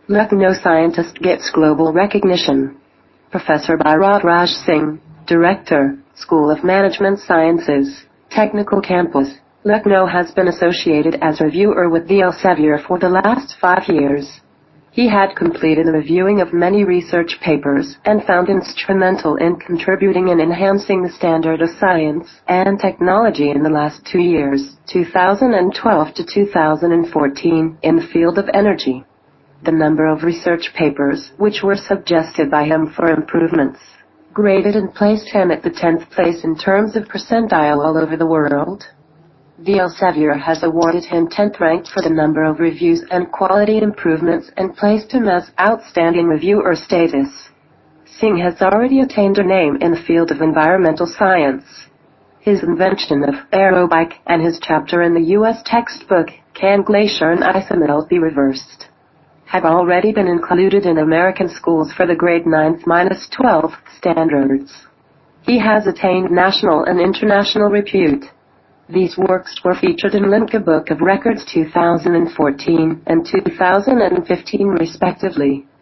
Lucknow scientist gets global recognition. Professor Bharat Raj Singh, Director, School of Management Sciences, Technical Campus, Lucknow has been associated as reviewer with the Elsevier for the last 5 years. He had completed the reviewing of many research papers and found instrumental in contributing and enhancing the standard of science and technology in the last 2 years, 2012 to 2014, in the field of energy. The number of research papers which were suggested by him for improvements graded and placed him at the 10th place in terms of percentile all over the world. The Elsevier has awarded him 10th rank for the number of reviews and quality improvements and placed him as outstanding reviewer status. Singh has already attained a name in the field of environmental science. His invention of aerobike and his chapter in the U.S. textbook, Can Glacier and Isomelt Be Reversed?, have already been included in American schools for the grade 9-12 standards. He has attained national and international repute. These works were featured in Limca Book of Records 2014 and 2015 respectively.